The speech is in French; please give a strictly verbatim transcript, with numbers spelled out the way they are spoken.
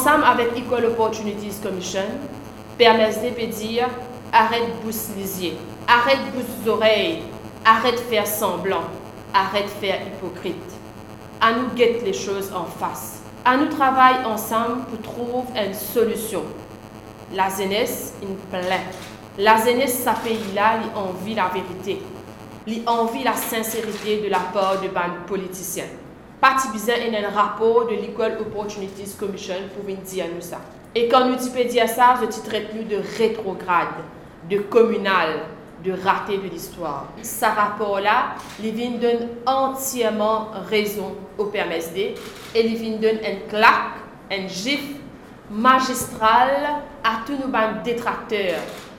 Ensemble avec Equal Opportunities Commission, P M S D peut dire arrête bouche lisier, arrête bouche oreilles, arrête faire semblant, arrête faire hypocrite. À nous guetter les choses en face. À nous travailler ensemble pour trouver une solution. La jeunesse, une plainte. La jeunesse, ça pays-là, il envie la vérité. Il envie la sincérité de la part de ban politiciens. Parti bizarre et un rapport de l'Equal Opportunities Commission pour venir dire nous ça. Et quand nous peut dire ça, je titrerai plus de rétrograde, de communal, de raté de l'histoire. Ce rapport-là, il vient donner entièrement raison au P M S D et il vient donner une claque, un gif magistral à tous nos détracteurs